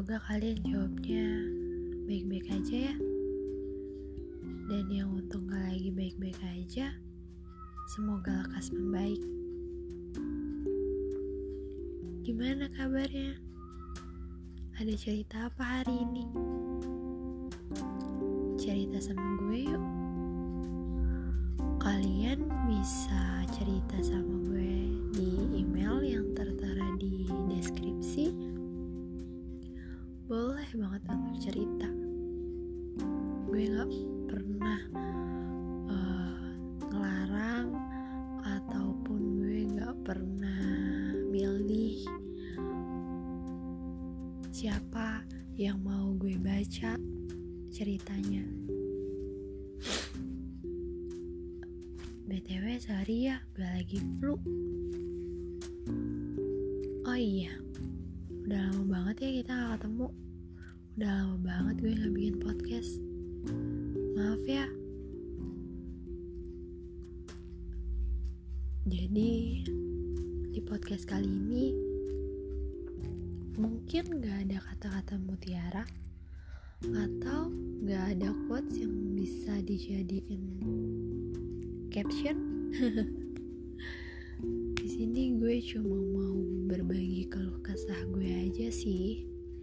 Semoga kalian jawabnya baik-baik aja ya. Dan yang untuk gak lagi baik-baik aja, semoga lekas membaik. Gimana kabarnya? Ada cerita apa hari ini? Cerita sama gue yuk. Kalian bisa cerita sama gue di email yang tertera di deskripsi. Boleh banget untuk cerita. Gue gak pernah ngelarang ataupun gue gak pernah milih siapa yang mau gue baca ceritanya. BTW sorry ya, gue lagi flu. Oh iya, udah lama banget ya kita gak ketemu. Udah lama banget gue gak bikin podcast. Maaf ya. Jadi di podcast kali ini mungkin gak ada kata-kata mutiara atau gak ada quotes yang bisa dijadiin caption. Di sini gue cuma mau berbagi keluh kesah gue aja sih.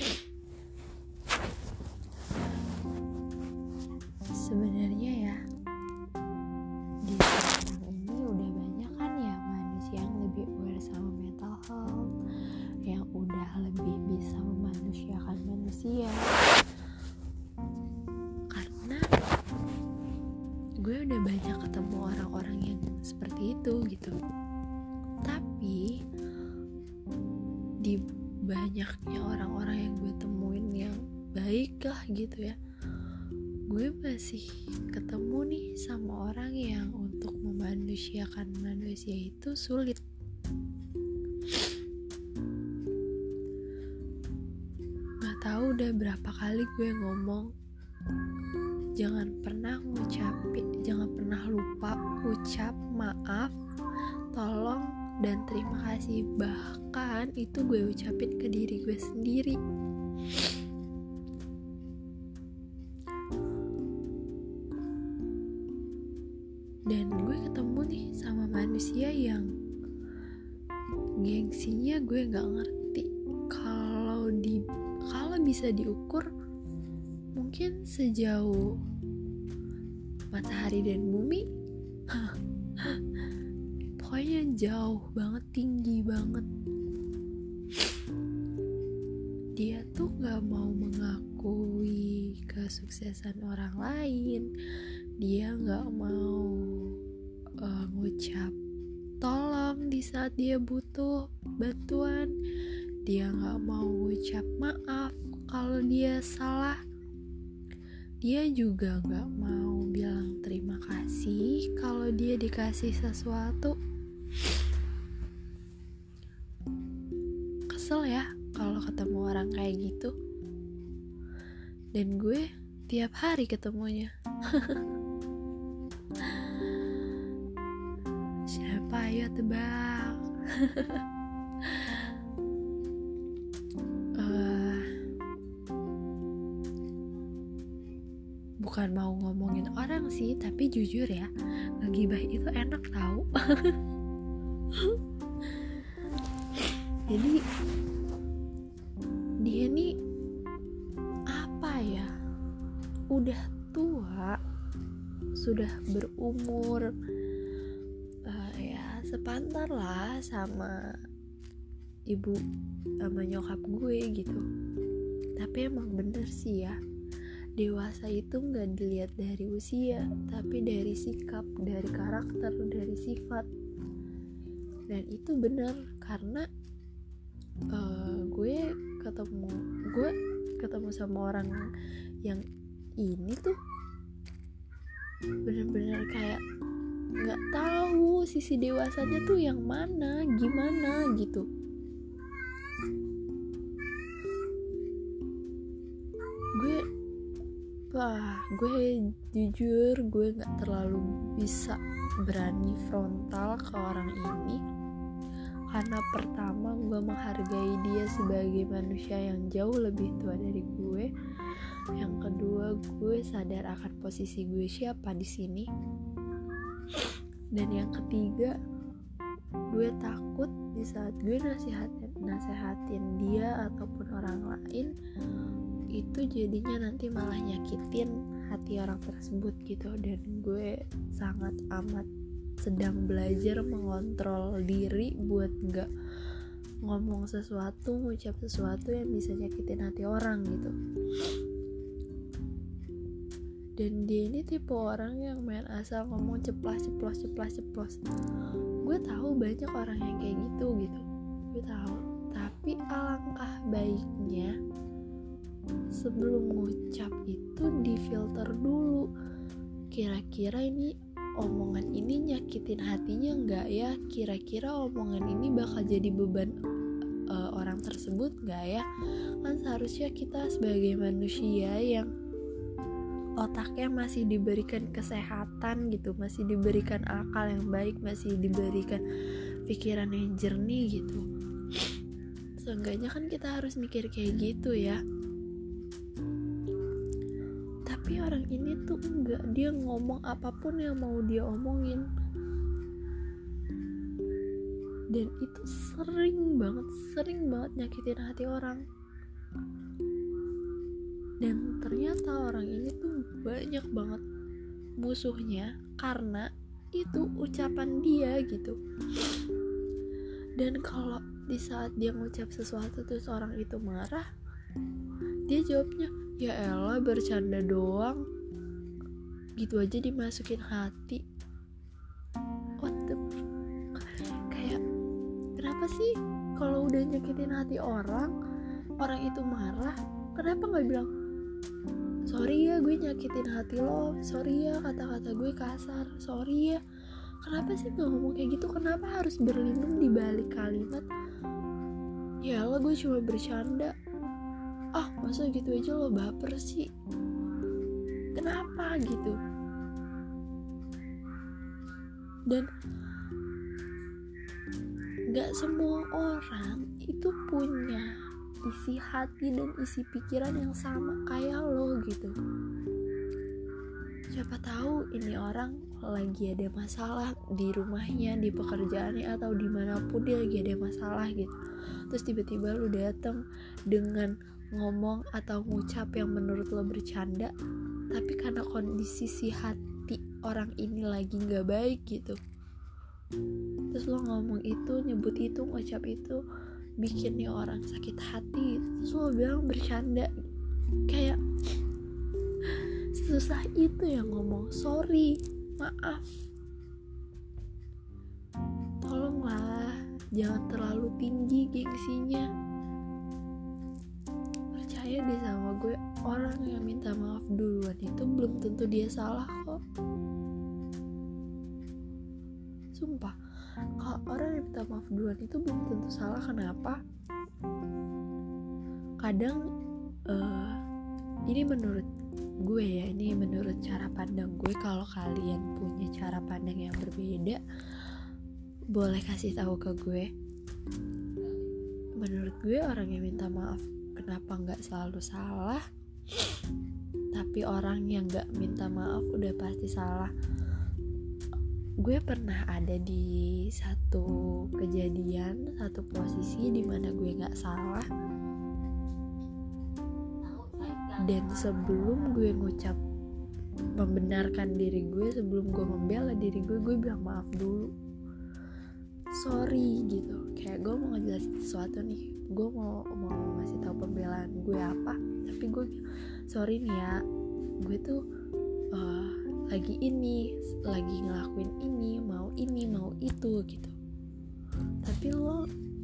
Sebenarnya ya, di sekarang ini udah banyak kan ya manusia yang lebih aware sama mental health, yang udah lebih bisa memanusiakan manusia. Karena gue udah banyak ketemu orang-orang yang seperti itu gitu. Tapi di banyaknya orang-orang yang gue temuin yang baik lah gitu ya, gue masih ketemu nih sama orang yang untuk memanusiakan manusia itu sulit. Gak tahu udah berapa kali gue ngomong, jangan pernah lupa ucap maaf, tolong, dan terima kasih. Bahkan itu gue ucapin ke diri gue sendiri. Dan gue ketemu nih sama manusia yang gengsinya gue gak ngerti. Kalau bisa diukur mungkin sejauh matahari dan bumi. Pokoknya jauh banget, tinggi banget. Dia tuh gak mau mengakui kesuksesan orang lain. Dia gak mau ngucap tolong di saat dia butuh bantuan. Dia gak mau ngucap maaf kalau dia salah. Dia juga gak mau bilang terima kasih kalau dia dikasih sesuatu. Kesel ya kalau ketemu orang kayak gitu. Dan gue tiap hari ketemunya. Siapa? Ayo tebak. Bukan mau ngomongin orang sih, tapi jujur ya, ngegibah itu enak tau. Jadi dia nih apa ya, udah tua, sudah berumur ya sepantar lah sama ibu sama nyokap gue gitu. Tapi emang bener sih ya, dewasa itu gak dilihat dari usia, tapi dari sikap, dari karakter, dari sifat. Dan itu bener, karena gue ketemu sama orang yang ini tuh bener-bener kayak gak tahu sisi dewasanya tuh yang mana, gimana gitu. Gue jujur gue gak terlalu bisa berani frontal ke orang ini, Karena pertama, gue menghargai dia sebagai manusia yang jauh lebih tua dari gue. Yang kedua, gue sadar akan posisi gue siapa di sini. Dan yang ketiga, gue takut di saat gue nasehatin dia ataupun orang lain, itu jadinya nanti malah nyakitin hati orang tersebut gitu. Dan gue sangat amat sedang belajar mengontrol diri buat gak ngomong sesuatu, ngucap sesuatu yang bisa nyakitin hati orang gitu. Dan dia ini tipe orang yang main asal ngomong ceplas. Gue tahu banyak orang yang kayak gitu. Gue tahu. Tapi alangkah baiknya sebelum ngucap itu difilter dulu. Kira-kira ini omongan ini nyakitin hatinya enggak ya? Kira-kira omongan ini bakal jadi beban orang tersebut enggak ya? Kan seharusnya kita sebagai manusia yang otaknya masih diberikan kesehatan gitu, masih diberikan akal yang baik, masih diberikan pikiran yang jernih gitu. Seenggaknya kan kita harus mikir kayak gitu ya. Tapi orang ini tuh enggak, dia ngomong apapun yang mau dia omongin. Dan itu sering banget nyakitin hati orang. Dan ternyata orang ini tuh banyak banget musuhnya karena itu ucapan dia gitu. Dan kalau di saat dia ngucap sesuatu terus orang itu marah, dia jawabnya, ya elah bercanda doang, gitu aja dimasukin hati. What the kayak kenapa sih kalau udah nyakitin hati orang itu marah, kenapa gak bilang sorry ya gue nyakitin hati lo, sorry ya kata-kata gue kasar, sorry ya. Kenapa sih gak ngomong kayak gitu? Kenapa harus berlindung di balik kalimat ya elah gue cuma bercanda? Masa gitu aja lo baper sih? Kenapa gitu? Dan gak semua orang itu punya isi hati dan isi pikiran yang sama kayak lo gitu. Siapa tahu ini orang lagi ada masalah di rumahnya, di pekerjaannya, atau dimanapun dia lagi ada masalah gitu. Terus tiba-tiba lo datang dengan ngomong atau ngucap yang menurut lo bercanda, tapi karena kondisi si hati orang ini lagi gak baik gitu, terus lo ngomong itu, nyebut itu, ngucap itu, bikin nih orang sakit hati, terus lo bilang bercanda. Kayak susah itu yang ngomong sorry, maaf. Tolonglah jangan terlalu tinggi gengsinya. Percaya deh sama gue, orang yang minta maaf duluan itu belum tentu dia salah kok. Sumpah, kalau orang yang minta maaf duluan itu belum tentu salah. Kenapa? Kadang ini menurut gue ya, ini menurut cara pandang gue. Kalau kalian punya cara pandang yang berbeda, boleh kasih tahu ke gue. Menurut gue orang yang minta maaf kenapa nggak selalu salah, tapi orang yang nggak minta maaf udah pasti salah. Gue pernah ada di satu kejadian, satu posisi di mana gue nggak salah. Dan sebelum gue ngucap membenarkan diri gue, sebelum gue membela diri gue bilang maaf dulu, sorry gitu. Kayak gue mau ngejelasin sesuatu nih, gue mau ngasih tahu pembelaan gue apa, tapi gue sorry nih ya, gue tuh lagi ngelakuin ini, mau itu gitu. Tapi lo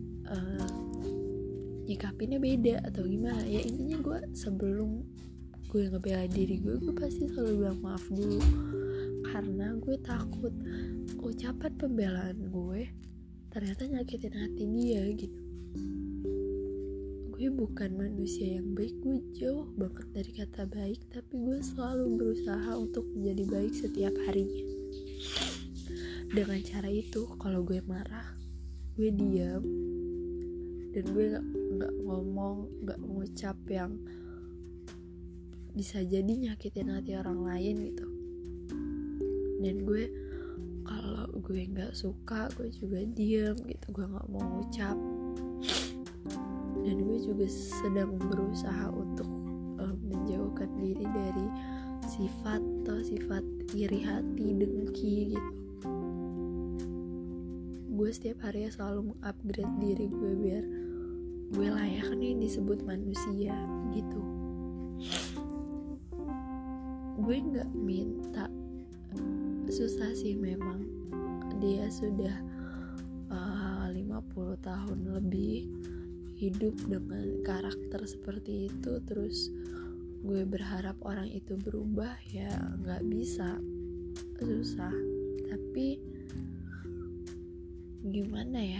nyikapinnya beda atau gimana ya. Intinya gue sebelum gue ngebela diri gue pasti selalu bilang maaf dulu, karena gue takut ucapan pembelaan gue ternyata nyakitin hati dia gitu. Gue bukan manusia yang baik, gue jauh banget dari kata baik, tapi gue selalu berusaha untuk menjadi baik setiap harinya. Dengan cara itu, kalau gue marah, gue diam dan gue nggak ngomong, nggak ngucap yang bisa jadi nyakitin hati orang lain gitu. Dan gue kalau gue nggak suka, gue juga diam gitu, gue nggak mau ngucap. Dan gue juga sedang berusaha untuk menjauhkan diri dari sifat iri hati, dengki gitu. Gue setiap hari selalu mengupgrade diri gue biar gue layak nih disebut manusia gitu. Gue nggak minta, susah sih memang. Dia sudah 50 tahun lebih hidup dengan karakter seperti itu, terus gue berharap orang itu berubah, ya nggak bisa, susah. Tapi gimana ya,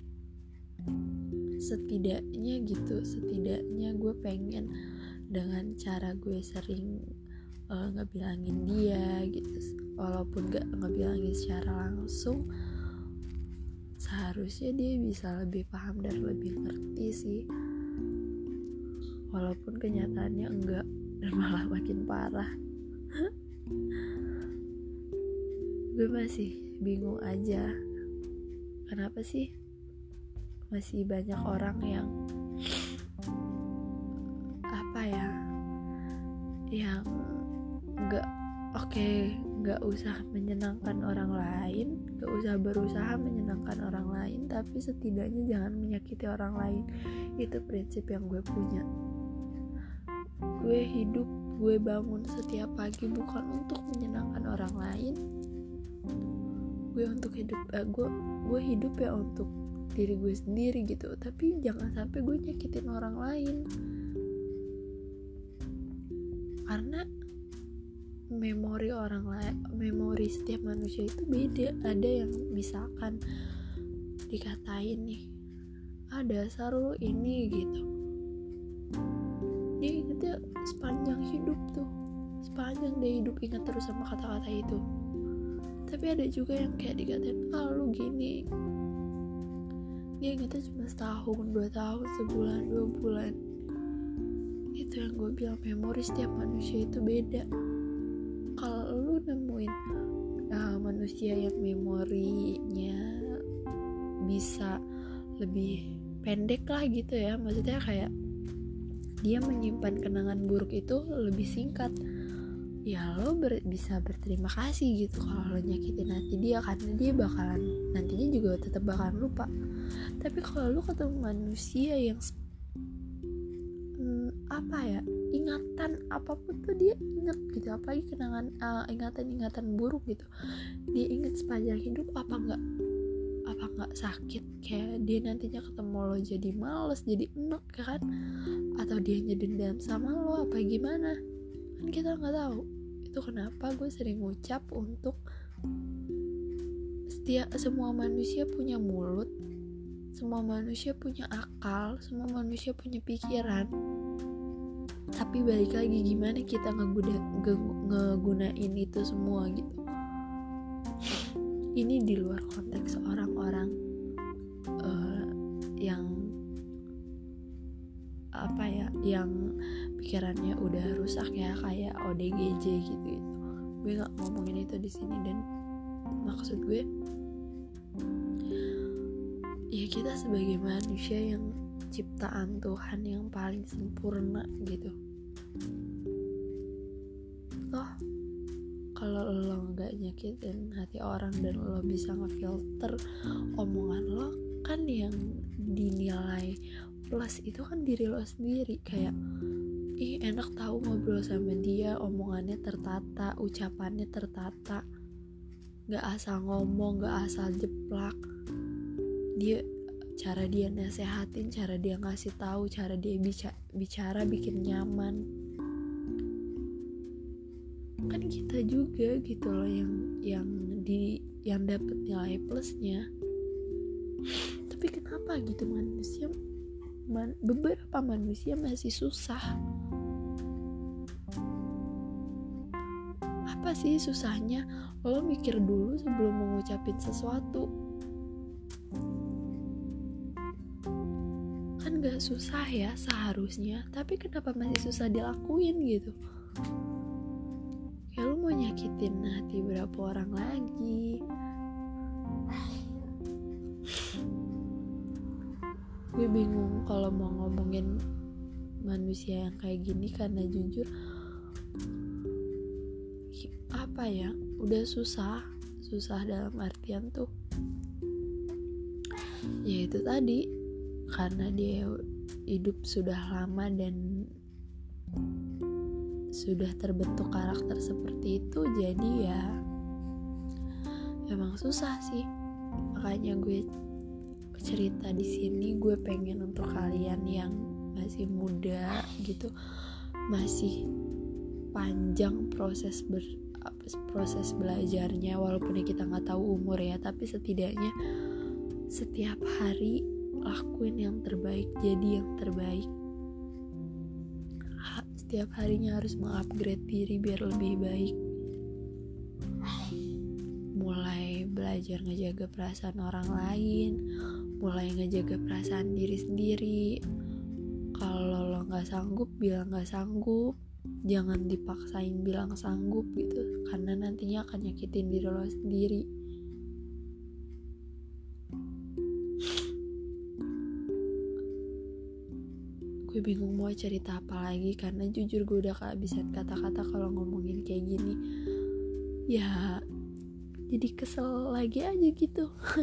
setidaknya gue pengen dengan cara gue sering ngebilangin dia gitu, walaupun gak ngebilangin secara langsung, seharusnya dia bisa lebih paham dan lebih ngerti sih. Walaupun kenyataannya enggak, dan malah makin parah. Gue masih bingung aja, kenapa sih masih banyak orang yang yang gak usah menyenangkan orang lain, gak usah berusaha menyenangkan orang lain, tapi setidaknya jangan menyakiti orang lain. Itu prinsip yang gue punya. Gue hidup, gue bangun setiap pagi bukan untuk menyenangkan orang lain. Gue hidup ya untuk diri gue sendiri gitu, tapi jangan sampai gue nyakitin orang lain. Karena memori setiap manusia itu beda. Ada yang misalkan dikatain nih, dasar lu ini gitu, dia ingetnya sepanjang hidup tuh, sepanjang dia hidup ingat terus sama kata-kata itu. Tapi ada juga yang kayak dikatain, lu gini, dia ingetnya cuma setahun, 2 tahun, sebulan, 2 bulan. Itu yang gue bilang, memori setiap manusia itu beda. Kalau lu nemuin manusia yang memorinya bisa lebih pendek lah gitu ya, maksudnya kayak dia menyimpan kenangan buruk itu lebih singkat, ya lo bisa berterima kasih gitu kalau lo nyakitin hati dia, karena dia bakalan nantinya juga tetap bakalan lupa. Tapi kalau lo ketemu manusia yang ingatan apapun tuh dia inget gitu, apalagi kenangan ingatan buruk gitu, dia inget sepanjang hidup, apa nggak sakit, kayak dia nantinya ketemu lo jadi males, jadi enek kan, atau dia dendam sama lo apa gimana, kan kita nggak tahu. Itu kenapa gue sering ngucap untuk semua manusia punya mulut, semua manusia punya akal, semua manusia punya pikiran. Tapi balik lagi gimana kita ngegunain itu semua gitu. Ini di luar konteks orang-orang yang pikirannya udah rusak ya, kayak ODGJ gitu. Gue nggak ngomongin itu di sini, dan maksud gue ya kita sebagai manusia yang ciptaan Tuhan yang paling sempurna gitu. Kalau lo nggak nyakitin hati orang dan lo bisa ngefilter omongan lo, kan yang dinilai plus itu kan diri lo sendiri. Kayak enak tahu ngobrol sama dia, omongannya tertata, ucapannya tertata, nggak asal ngomong, nggak asal jeplak. Cara dia nasehatin, cara dia ngasih tahu, cara dia bicara bikin nyaman. Kan kita juga gitu loh yang dapat nilai plusnya. Tapi kenapa gitu beberapa manusia masih susah? Apa sih susahnya? Lo mikir dulu sebelum mengucapin sesuatu. kan gak susah ya seharusnya, tapi kenapa masih susah dilakuin gitu. Ya lu mau nyakitin hati berapa orang lagi? Gue bingung kalau mau ngomongin manusia yang kayak gini, karena jujur apa ya, udah susah dalam artian tuh ya itu tadi, karena dia hidup sudah lama dan sudah terbentuk karakter seperti itu, jadi ya emang susah sih. Makanya gue cerita di sini, gue pengen untuk kalian yang masih muda gitu, masih panjang proses belajarnya, walaupun kita nggak tahu umur ya, tapi setidaknya setiap hari lakuin yang terbaik, jadi yang terbaik. Setiap harinya harus mengupgrade diri biar lebih baik. Mulai belajar ngejaga perasaan orang lain, mulai ngejaga perasaan diri sendiri. Kalau lo nggak sanggup, bilang nggak sanggup. Jangan dipaksain bilang sanggup gitu, karena nantinya akan nyakitin diri lo sendiri. Gue bingung mau cerita apa lagi, karena jujur gue udah kehabisan kata-kata kalau ngomongin kayak gini. Ya jadi kesel lagi aja gitu.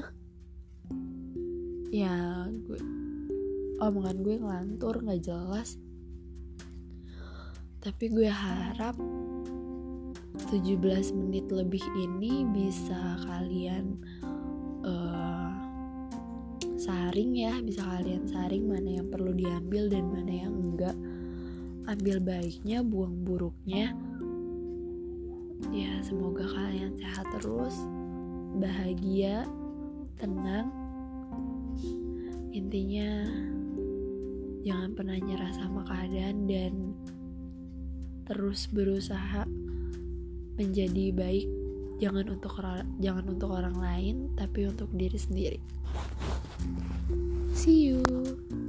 Ya omongan gue ngelantur gak jelas, tapi gue harap 17 menit lebih ini bisa kalian bisa kalian saring mana yang perlu diambil dan mana yang enggak. Ambil baiknya, buang buruknya. Ya semoga kalian sehat terus, bahagia, tenang. Intinya jangan pernah nyerah sama keadaan dan terus berusaha menjadi baik. Jangan untuk orang lain, tapi untuk diri sendiri. See you.